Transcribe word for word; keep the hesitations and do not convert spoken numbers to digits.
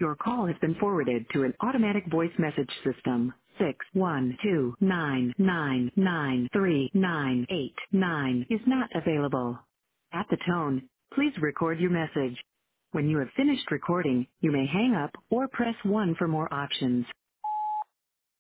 Your call has been forwarded to an automatic voice message system. Six one two nine nine nine three nine eight nine is not available. At the tone, please record your message. When you have finished recording, you may hang up or press one for more options.